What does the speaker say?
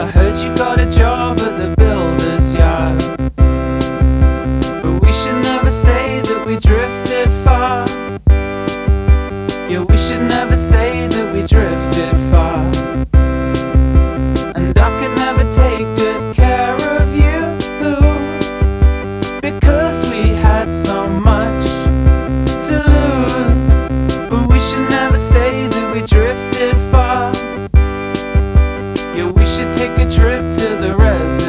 I heard you got a job at the builder's yard, but we should never say that we drifted far. Yeah, we should never say that we drifted far. And I could never take good care of you, because we had so much to lose. But we should never say that we drifted far. Yeah, we should take a trip to the reservoir.